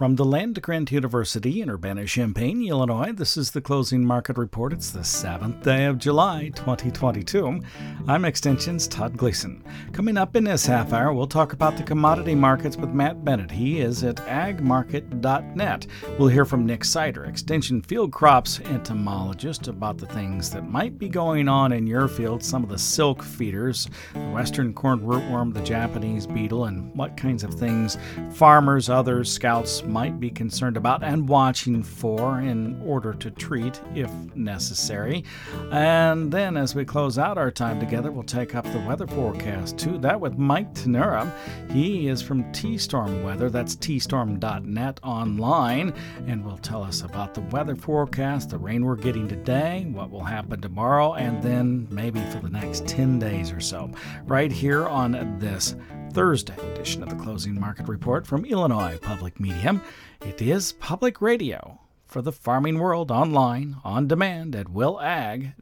From the Land-Grant University in Urbana-Champaign, Illinois, this is the Closing Market Report. It's the 7th day of July, 2022. I'm Extension's Todd Gleason. Coming up in this half hour, we'll talk about the commodity markets with Matt Bennett. He is at agmarket.net. We'll hear from Nick Sider, Extension Field Crops entomologist, about the things that might be going on in your field, some of the silk feeders, the western corn rootworm, the Japanese beetle, and what kinds of things farmers, others, scouts might be concerned about and watching for in order to treat if necessary. And then as we close out our time together, we'll take up the weather forecast too. That with Mike Tenura. He is from T-Storm Weather. That's tstorm.net online, and will tell us about the weather forecast, the rain we're getting today, what will happen tomorrow, and then maybe for the next 10 days or so. Right here on this Thursday edition of the Closing Market Report from Illinois Public Media. It is public radio for the farming world, online, on demand at willag.org.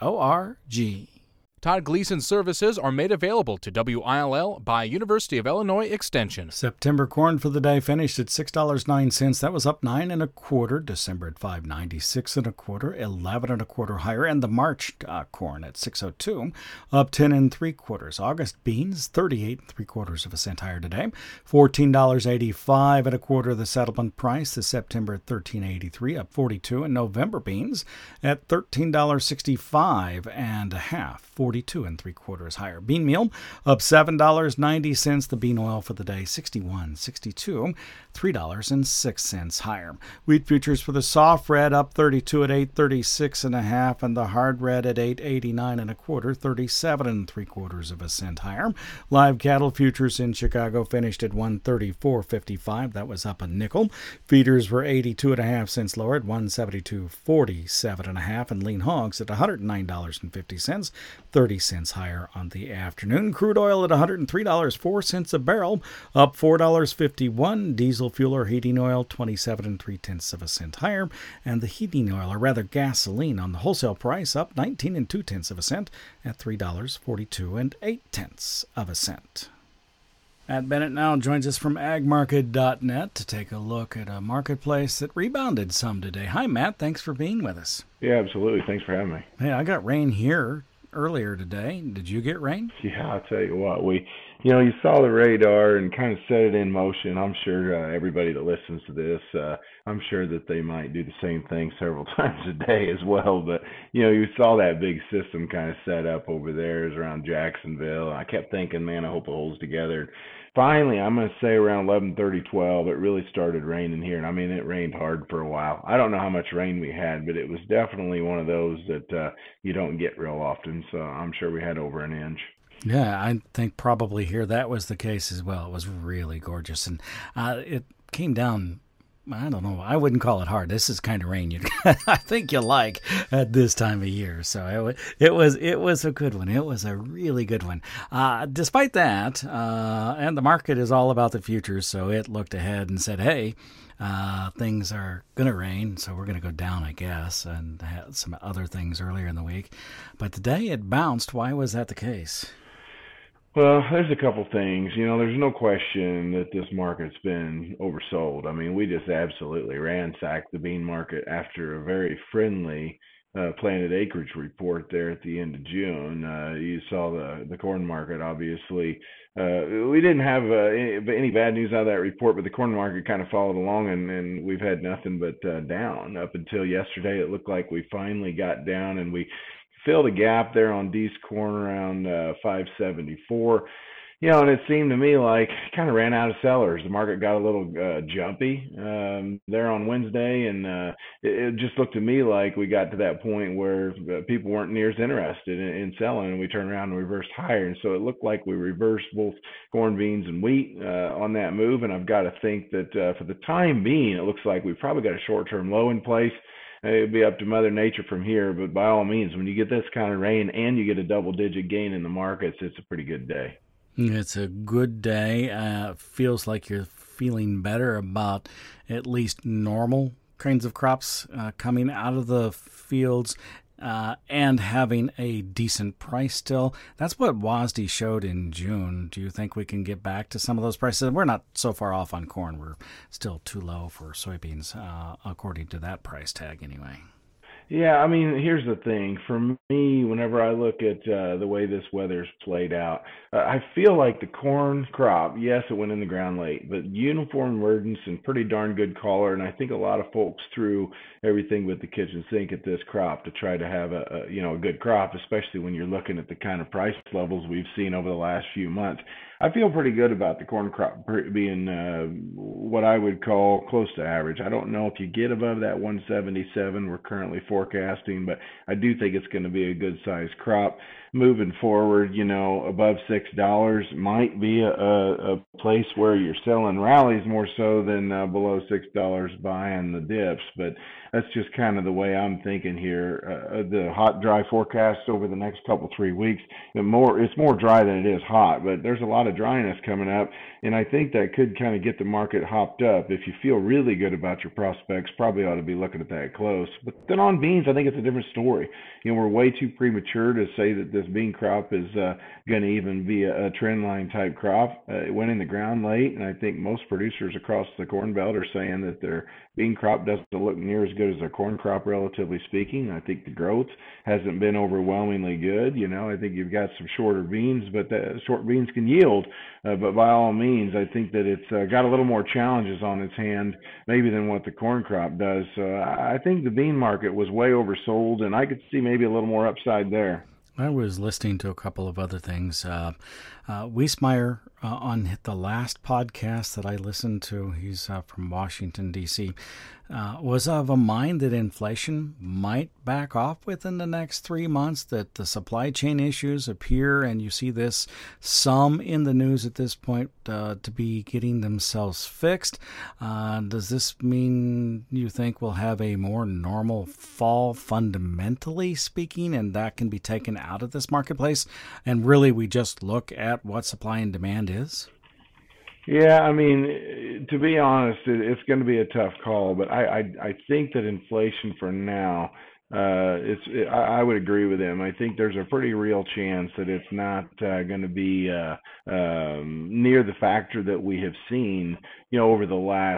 Todd Gleason's services are made available to WILL by University of Illinois Extension. September corn for the day finished at $6.09. That was up 9 1/4. December at $5.96 1/4, 11 1/4 higher, and the March corn at $6.02, up 10 3/4. August beans 38 3/4 cent higher today, $14.85 1/4 the settlement price. The September at $13.83, up 42, and November beans at $13.65 1/2, 42 3/4 higher. Bean meal up $7.90. The bean oil for the day 61.62, $3.06 higher. Wheat futures for the soft red up 32 at 8.36 1/2, and the hard red at 8.89 1/4, 37 3/4 cent higher. Live cattle futures in Chicago finished at 134.55. That was up a nickel. Feeders were 82 1/2 cents lower at 172.47 1/2, and lean hogs at $109.50. 30 cents higher on the afternoon. Crude oil at $103.04 a barrel, up $4.51. Diesel fuel or heating oil 27 3/10 cent higher, and the heating oil, or rather gasoline, on the wholesale price up 19 2/10 cent at $3.42 8/10 cent. Matt Bennett now joins us from agmarket.net to take a look at a marketplace that rebounded some today. Hi, Matt. Thanks for being with us. Yeah, absolutely. Thanks for having me. Hey, I got rain here earlier today. Did you get rain? Yeah, I'll tell you what. You saw the radar and kind of set it in motion. I'm sure everybody that listens to this, I'm sure that they might do the same thing several times a day as well. But, you saw that big system kind of set up over there. It was around Jacksonville. I kept thinking, man, I hope it holds together. Finally, I'm going to say around 11:30, 12, it really started raining here. And I mean, it rained hard for a while. I don't know how much rain we had, but it was definitely one of those that you don't get real often. So I'm sure we had over an inch. Yeah, I think probably here that was the case as well. It was really gorgeous. And it came down, I don't know, I wouldn't call it hard. This is kind of rain I think you like at this time of year. So it was a good one. It was a really good one. Despite that, and the market is all about the futures, so it looked ahead and said, hey, things are going to rain, so we're going to go down, I guess, and had some other things earlier in the week. But today it bounced. Why was that the case? Well, there's a couple things. There's no question that this market's been oversold. I mean, we just absolutely ransacked the bean market after a very friendly planted acreage report there at the end of June. You saw the corn market, obviously. We didn't have any bad news out of that report, but the corn market kind of followed along, and we've had nothing but down up until yesterday. It looked like we finally got down, and we filled a gap there on D's corn around 574. And it seemed to me like kind of ran out of sellers. The market got a little jumpy there on Wednesday, and it just looked to me like we got to that point where people weren't near as interested in selling, and we turned around and reversed higher. And so it looked like we reversed both corn, beans, and wheat on that move. And I've got to think that for the time being, it looks like we've probably got a short-term low in place. It'll be up to Mother Nature from here, but by all means, when you get this kind of rain and you get a double-digit gain in the markets, it's a pretty good day. It's a good day. Feels like you're feeling better about at least normal kinds of crops coming out of the fields. and having a decent price still. That's what WASDE showed in June. Do you think we can get back to some of those prices? We're not so far off on corn. We're still too low for soybeans, according to that price tag anyway. Yeah, I mean, here's the thing. For me, whenever I look at the way this weather's played out, I feel like the corn crop, yes, it went in the ground late, but uniform emergence and pretty darn good color. And I think a lot of folks threw everything with the kitchen sink at this crop to try to have a good crop, especially when you're looking at the kind of price levels we've seen over the last few months. I feel pretty good about the corn crop being what I would call close to average. I don't know if you get above that 177 we're currently forecasting, but I do think it's going to be a good sized crop. Moving forward, above $6 might be a place where you're selling rallies more so than below $6 buying the dips. But that's just kind of the way I'm thinking here. The hot, dry forecast over the next couple, 3 weeks, it's more dry than it is hot, but there's a lot of dryness coming up, and I think that could kind of get the market hopped up. If you feel really good about your prospects, probably ought to be looking at that close. But then on beans, I think it's a different story. We're way too premature to say that this bean crop is going to even be a trend line type crop. It went in the ground late, and I think most producers across the Corn Belt are saying that their bean crop doesn't look near as good as their corn crop, relatively speaking. I think the growth hasn't been overwhelmingly good. I think you've got some shorter beans, but the short beans can yield. But by all means, I think that it's got a little more challenges on its hand, maybe than what the corn crop does. So I think the bean market was way oversold, and I could see maybe a little more upside there. I was listening to a couple of other things. Wiesmeyer, on the last podcast that I listened to, he's from Washington, D.C., was of a mind that inflation might back off within the next 3 months, that the supply chain issues appear, and you see this some in the news at this point, to be getting themselves fixed. Does this mean you think we'll have a more normal fall, fundamentally speaking, and that can be taken out of this marketplace, and really we just look at what supply and demand is? Yeah, I mean, to be honest, it's going to be a tough call, but I think that inflation for now, I would agree with him. I think there's a pretty real chance that it's not going to be near the factor that we have seen, over the last,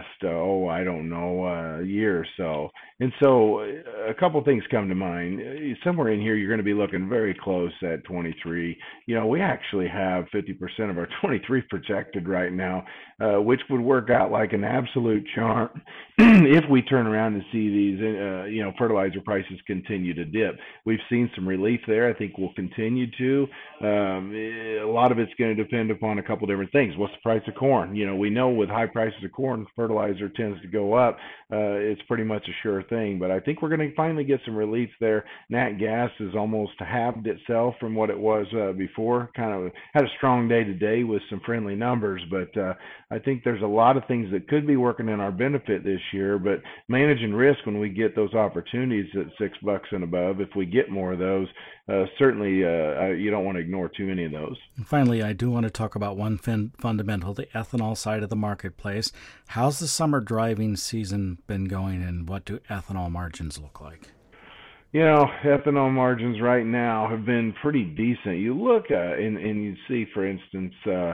year or so. And so a couple things come to mind. Somewhere in here, you're going to be looking very close at 23. We actually have 50% of our 23 projected right now, which would work out like an absolute charm if we turn around and see these, fertilizer prices continue to dip. We've seen some relief there. I think we'll continue to. A lot of it's going to depend upon a couple different things. What's the price of corn? We know with high prices of corn, fertilizer tends to go up. It's pretty much a sure thing, but I think we're going to finally get some relief there. Nat gas has almost halved itself from what it was before. Kind of had a strong day today with some friendly numbers, but I think there's a lot of things that could be working in our benefit this year, but managing risk when we get those opportunities at $6 and above, if we get more of those, certainly you don't want to ignore too many of those. And finally, I do want to talk about one fundamental, the ethanol side of the marketplace. How's the summer driving season been going, and what do ethanol margins look like? Ethanol margins right now have been pretty decent. You look and you see, for instance,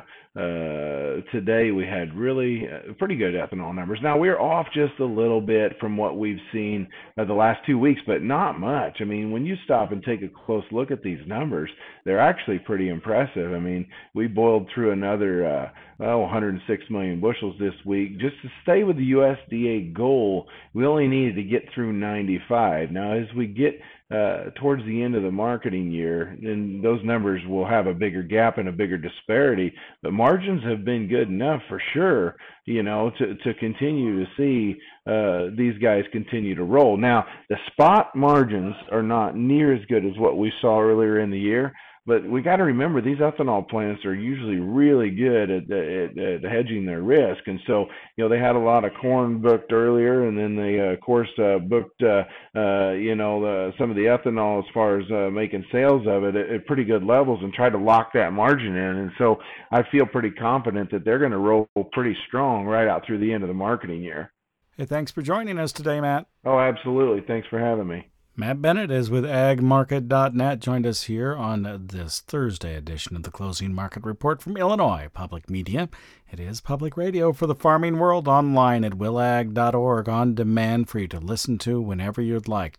today we had really pretty good ethanol numbers. Now, we're off just a little bit from what we've seen the last 2 weeks, but not much. I mean, when you stop and take a close look at these numbers, they're actually pretty impressive. I mean, we boiled through another 106 million bushels this week. Just to stay with the USDA goal, we only needed to get through 95. Now, as we get towards the end of the marketing year, then those numbers will have a bigger gap and a bigger disparity. But margins have been good enough for sure, to continue to see these guys continue to roll. Now, the spot margins are not near as good as what we saw earlier in the year. But we got to remember, these ethanol plants are usually really good at hedging their risk. And so, they had a lot of corn booked earlier, and then they, of course, booked, some of the ethanol as far as making sales of it at pretty good levels and tried to lock that margin in. And so I feel pretty confident that they're going to roll pretty strong right out through the end of the marketing year. Hey, thanks for joining us today, Matt. Oh, absolutely. Thanks for having me. Matt Bennett is with agmarket.net, joined us here on this Thursday edition of the Closing Market Report from Illinois Public Media. It is public radio for the farming world, online at willag.org, on demand for you to listen to whenever you'd like,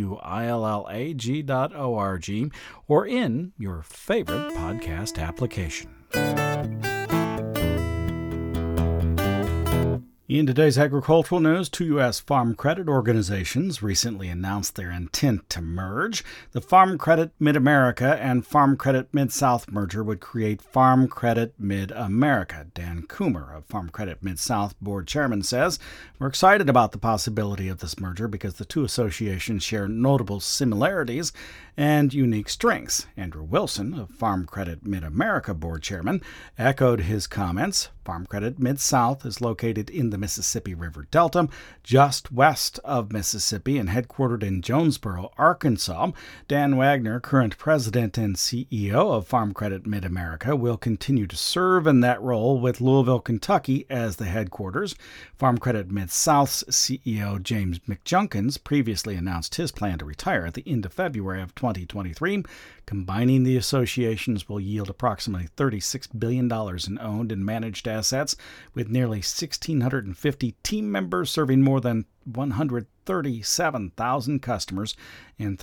willag.org, or in your favorite podcast application. In today's agricultural news, two U.S. farm credit organizations recently announced their intent to merge. The Farm Credit Mid-America and Farm Credit Mid-South merger would create Farm Credit Mid-America. Dan Coomer of Farm Credit Mid-South board chairman says, "We're excited about the possibility of this merger because the two associations share notable similarities and unique strengths." Andrew Wilson of Farm Credit Mid-America board chairman echoed his comments. Farm Credit Mid-South is located in the Mississippi River Delta, just west of Mississippi and headquartered in Jonesboro, Arkansas. Dan Wagner, current president and CEO of Farm Credit Mid-America, will continue to serve in that role with Louisville, Kentucky as the headquarters. Farm Credit Mid-South's CEO James McJunkins previously announced his plan to retire at the end of February of 2023. Combining the associations will yield approximately $36 billion in owned and managed assets, with nearly 1,650 team members serving more than 137,000 customers in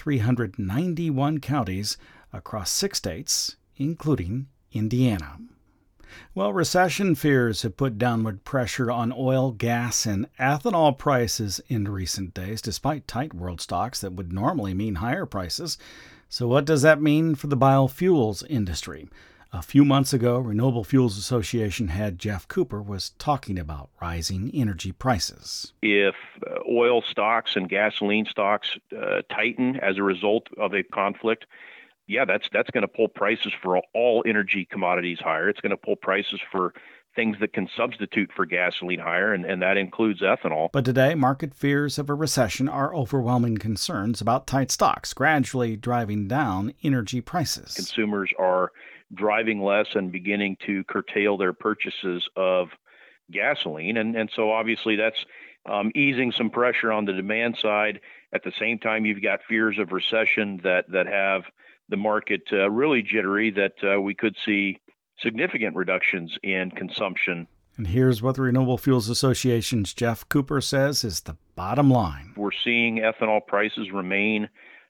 391 counties across 6 states, including Indiana. Well, recession fears have put downward pressure on oil, gas, and ethanol prices in recent days, despite tight world stocks that would normally mean higher prices. So what does that mean for the biofuels industry? A few months ago, Renewable Fuels Association head Jeff Cooper was talking about rising energy prices. If oil stocks and gasoline stocks tighten as a result of a conflict, that's going to pull prices for all energy commodities higher. It's going to pull prices for things that can substitute for gasoline higher, and that includes ethanol. But today, market fears of a recession are overwhelming concerns about tight stocks, gradually driving down energy prices. Consumers are driving less and beginning to curtail their purchases of gasoline, and so obviously that's easing some pressure on the demand side. At the same time, you've got fears of recession that have the market really jittery, that we could see significant reductions in consumption. And here's what the Renewable Fuels Association's Jeff Cooper says is the bottom line. We're seeing ethanol prices remain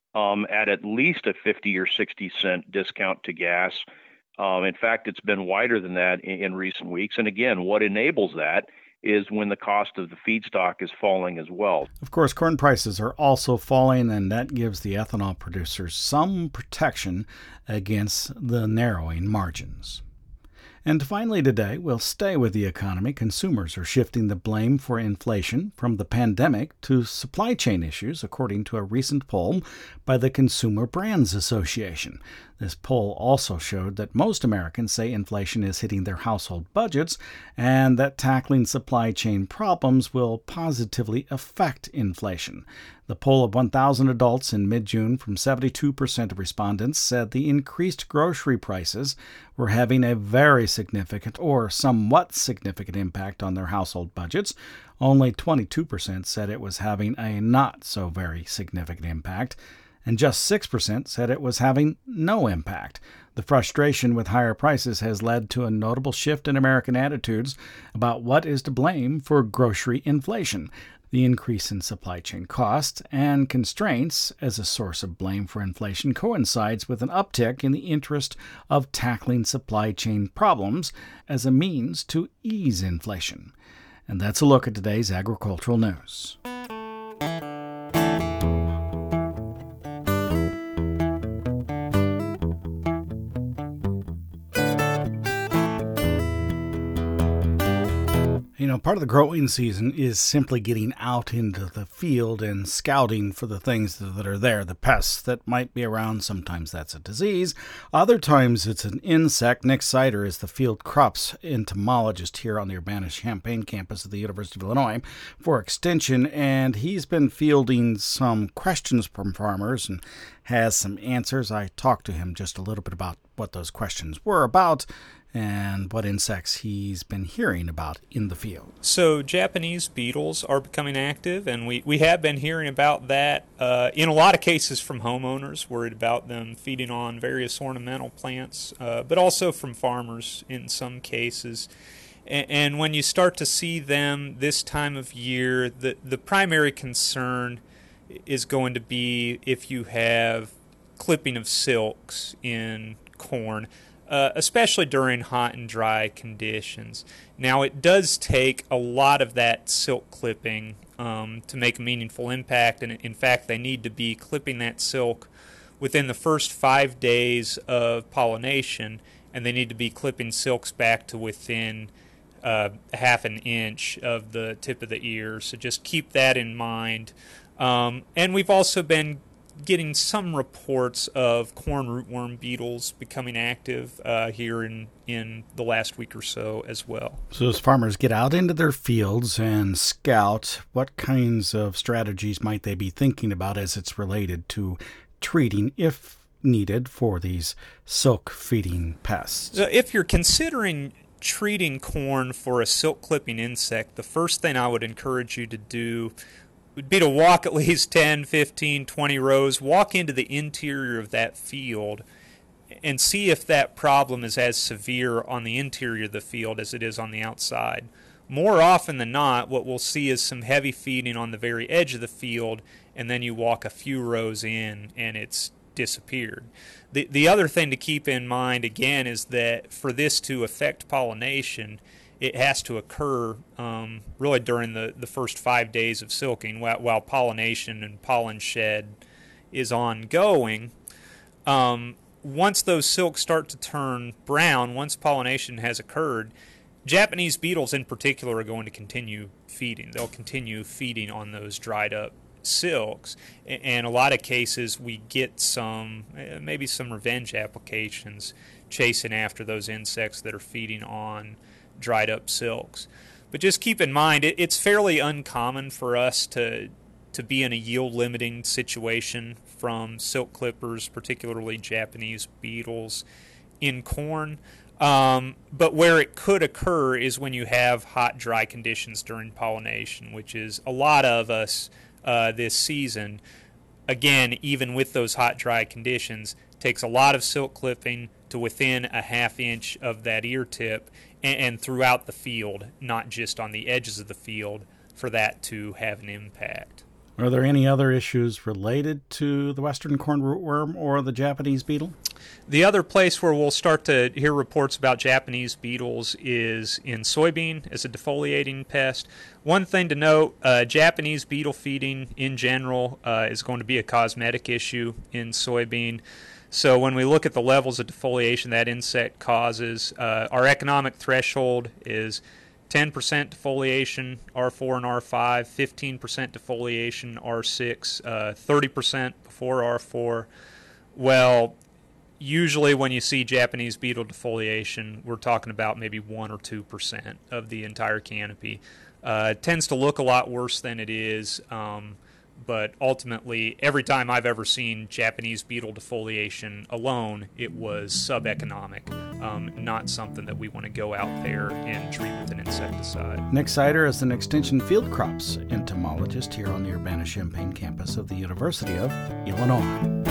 at least a 50 or 60 cent discount to gas. In fact, it's been wider than that in recent weeks. And again, what enables that is when the cost of the feedstock is falling as well. Of course, corn prices are also falling, and that gives the ethanol producers some protection against the narrowing margins. And finally today, we'll stay with the economy. Consumers are shifting the blame for inflation from the pandemic to supply chain issues, according to a recent poll by the Consumer Brands Association. This poll also showed that most Americans say inflation is hitting their household budgets and that tackling supply chain problems will positively affect inflation. The poll of 1,000 adults in mid-June from 72% of respondents said the increased grocery prices were having a very significant or somewhat significant impact on their household budgets. Only 22% said it was having a not so very significant impact, and just 6% said it was having no impact. The frustration with higher prices has led to a notable shift in American attitudes about what is to blame for grocery inflation. The increase in supply chain costs and constraints as a source of blame for inflation coincides with an uptick in the interest of tackling supply chain problems as a means to ease inflation. And that's a look at today's agricultural news. Part of the growing season is simply getting out into the field and scouting for the things that are there, the pests that might be around. Sometimes that's a disease. Other times it's an insect. Nick Sider is the field crops entomologist here on the Urbana-Champaign campus of the University of Illinois for Extension, and he's been fielding some questions from farmers and has some answers. I talked to him just a little bit about what those questions were about, and what insects he's been hearing about in the field. So Japanese beetles are becoming active, and we have been hearing about that in a lot of cases from homeowners worried about them feeding on various ornamental plants, but also from farmers in some cases. And when you start to see them this time of year, the primary concern is going to be if you have clipping of silks in corn, especially during hot and dry conditions. Now, it does take a lot of that silk clipping to make a meaningful impact, and in fact, they need to be clipping that silk within the first 5 days of pollination, and they need to be clipping silks back to within half an inch of the tip of the ear. So just keep that in mind. And we've also been getting some reports of corn rootworm beetles becoming active here in the last week or so as well. So as farmers get out into their fields and scout, what kinds of strategies might they be thinking about as it's related to treating, if needed, for these silk-feeding pests? So if you're considering treating corn for a silk clipping insect, the first thing I would encourage you to do would be to walk at least 10, 15, 20 rows, walk into the interior of that field and see if that problem is as severe on the interior of the field as it is on the outside. More often than not, what we'll see is some heavy feeding on the very edge of the field, and then you walk a few rows in and it's disappeared. The other thing to keep in mind, again, is that for this to affect pollination, it has to occur really during the first 5 days of silking while pollination and pollen shed is ongoing. Once those silks start to turn brown, once pollination has occurred, Japanese beetles in particular are going to continue feeding. They'll continue feeding on those dried up silks. In a lot of cases, we get maybe some revenge applications chasing after those insects that are feeding on dried up silks. But just keep in mind, it's fairly uncommon for us to be in a yield limiting situation from silk clippers, particularly Japanese beetles, in corn. But where it could occur is when you have hot, dry conditions during pollination, which is a lot of us this season. Again, even with those hot, dry conditions, takes a lot of silk clipping to within a half inch of that ear tip and throughout the field, not just on the edges of the field, for that to have an impact. Are there any other issues related to the western corn rootworm or the Japanese beetle? The other place where we'll start to hear reports about Japanese beetles is in soybean as a defoliating pest. One thing to note, Japanese beetle feeding in general is going to be a cosmetic issue in soybean. So when we look at the levels of defoliation that insect causes, our economic threshold is 10% defoliation, R4 and R5, 15% defoliation, R6, 30% before R4. Well, usually when you see Japanese beetle defoliation, we're talking about maybe 1 or 2% of the entire canopy. It tends to look a lot worse than it is, but ultimately, every time I've ever seen Japanese beetle defoliation alone, it was sub-economic, not something that we want to go out there and treat with an insecticide. Nick Sider is an extension field crops entomologist here on the Urbana-Champaign campus of the University of Illinois.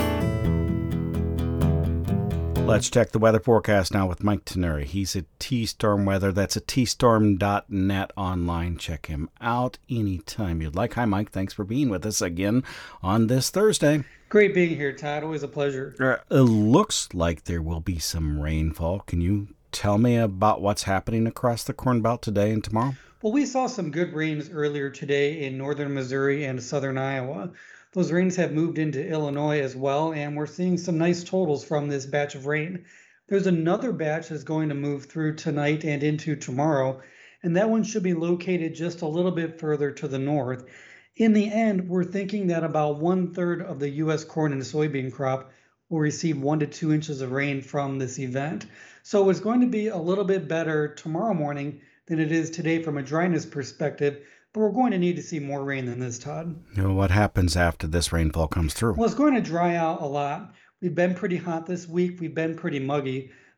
Let's check the weather forecast now with Mike Teneri. He's at T-Storm Weather. That's at tstorm.net online. Check him out anytime you'd like. Hi, Mike. Thanks for being with us again on this Thursday. Great being here, Todd. Always a pleasure. It looks like there will be some rainfall. Can you tell me about what's happening across the Corn Belt today and tomorrow? Well, we saw some good rains earlier today in northern Missouri and southern Iowa. Those rains have moved into Illinois as well, and we're seeing some nice totals from this batch of rain. There's another batch that's going to move through tonight and into tomorrow, and that one should be located just a little bit further to the north. In the end, we're thinking that about 1/3 of the U.S. corn and soybean crop will receive 1 to 2 inches of rain from this event. So it's going to be a little bit better tomorrow morning than it is today from a dryness perspective, but we're going to need to see more rain than this, Todd. What happens after this rainfall comes through? Well, it's going to dry out a lot. We've been pretty hot this week. We've been pretty muggy.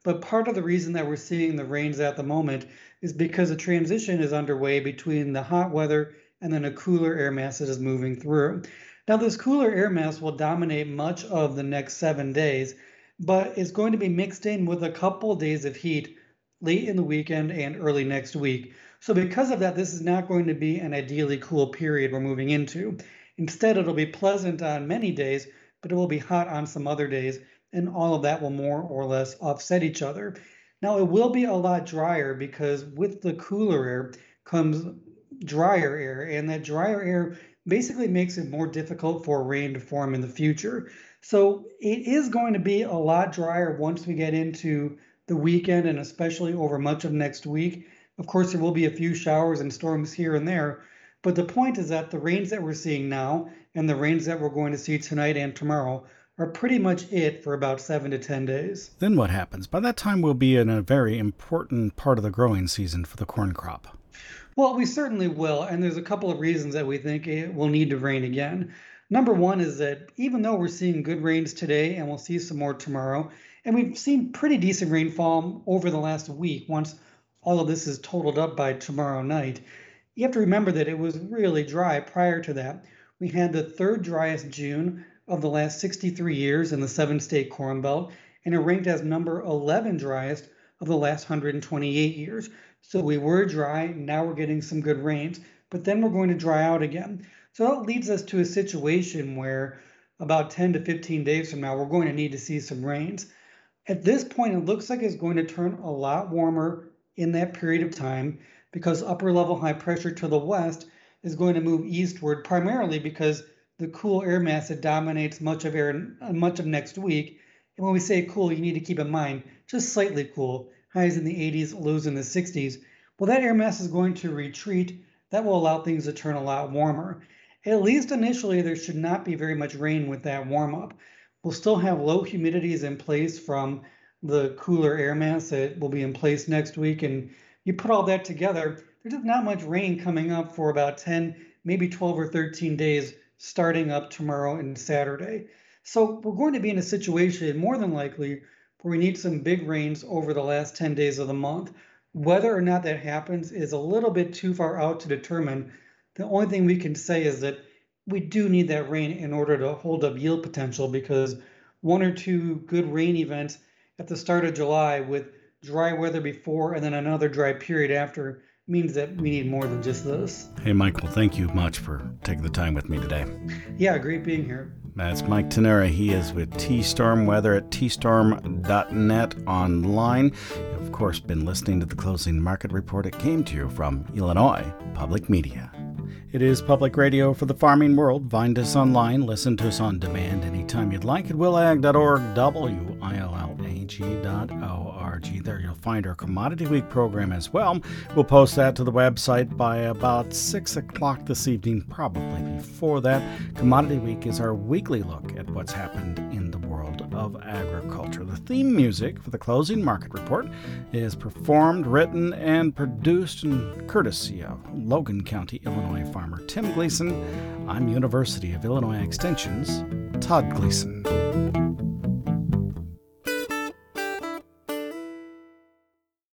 But part of the reason that we're seeing the rains at the moment is because a transition is underway between the hot weather and then a cooler air mass that is moving through. Now, this cooler air mass will dominate much of the next 7 days, but it's going to be mixed in with a couple of days of heat late in the weekend and early next week. So because of that, this is not going to be an ideally cool period we're moving into. Instead, it'll be pleasant on many days, but it will be hot on some other days, and all of that will more or less offset each other. Now, it will be a lot drier because with the cooler air comes drier air, and that drier air basically makes it more difficult for rain to form in the future. So it is going to be a lot drier once we get into the weekend and especially over much of next week. Of course, there will be a few showers and storms here and there, but the point is that the rains that we're seeing now and the rains that we're going to see tonight and tomorrow are pretty much it for about 7 to 10 days. Then what happens? By that time, we'll be in a very important part of the growing season for the corn crop. Well, we certainly will, and there's a couple of reasons that we think it will need to rain again. Number one is that even though we're seeing good rains today and we'll see some more tomorrow, and we've seen pretty decent rainfall over the last week once all of this is totaled up by tomorrow night, you have to remember that it was really dry prior to that. We had the third driest June of the last 63 years in the 7-state Corn Belt, and it ranked as number 11 driest of the last 128 years. So we were dry, now we're getting some good rains, but then we're going to dry out again. So that leads us to a situation where about 10 to 15 days from now, we're going to need to see some rains. At this point, it looks like it's going to turn a lot warmer in that period of time because upper level high pressure to the west is going to move eastward, primarily because the cool air mass that dominates much of next week. And when we say cool, you need to keep in mind just slightly cool, highs in the 80s, lows in the 60s. Well, that air mass is going to retreat. That will allow things to turn a lot warmer. At least initially, there should not be very much rain with that warm up. We'll still have low humidities in place from the cooler air mass that will be in place next week. And you put all that together, there's just not much rain coming up for about 10, maybe 12 or 13 days starting up tomorrow and Saturday. So we're going to be in a situation, more than likely, where we need some big rains over the last 10 days of the month. Whether or not that happens is a little bit too far out to determine. The only thing we can say is that we do need that rain in order to hold up yield potential, because 1 or 2 good rain events at the start of July with dry weather before and then another dry period after means that we need more than just this. Hey, Michael, thank you much for taking the time with me today. Yeah, great being here. That's Mike Tenera. He is with T-Storm Weather at tstorm.net online. You've, of course, been listening to the Closing Market Report. It came to you from Illinois Public Media. It is public radio for the farming world. Find us online. Listen to us on demand anytime you'd like at willag.org, willag.org. There you'll find our Commodity Week program as well. We'll post that to the website by about 6 o'clock this evening, probably before that. Commodity Week is our weekly look at what's happened in the world of agriculture. The theme music for the Closing Market Report is performed, written, and produced in courtesy of Logan County, Illinois farmer Tim Gleason. I'm University of Illinois Extension's Todd Gleason.